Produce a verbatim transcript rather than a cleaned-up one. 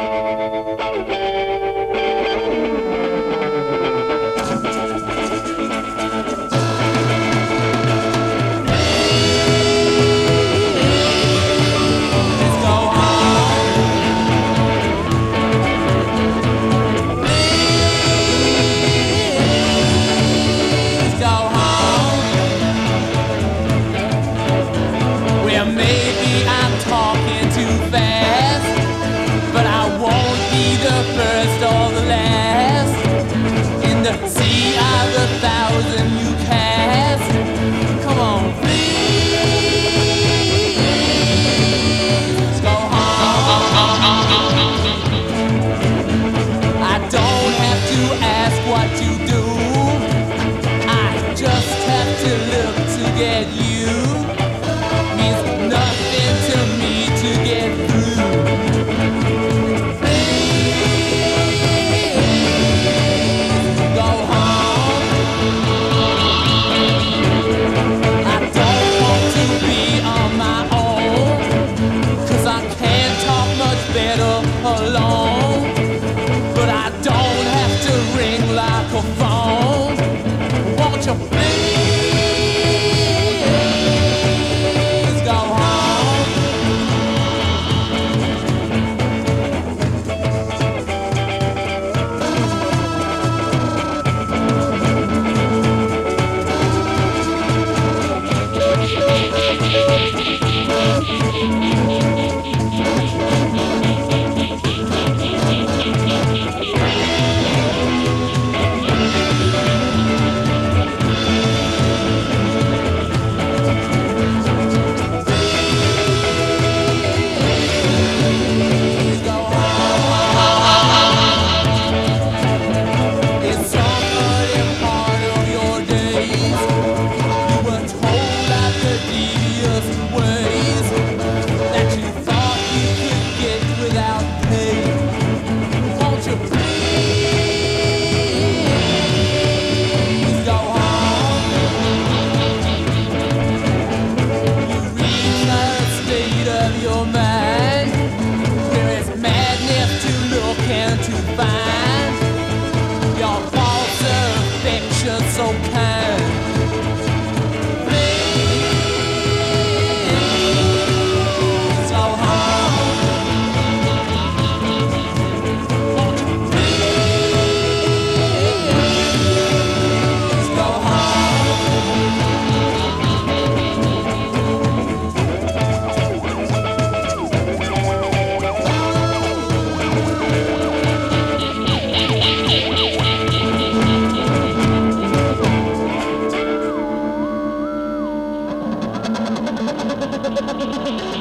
Maybe I'm talking too fast, but I won't be the first or the last in the sea of a thousand you cast. Come on, please go home. I don't have to ask what you do, I just have to look to get you. Nothing to me to get through. Please go home. I don't want to be on my own, 'cause I can't talk much better alone. But I don't have to ring like a phone. Won't you please? Your mind, there is madness to look and to find. Your false affection so kind. Please go home. Won't you please go home? Thank you.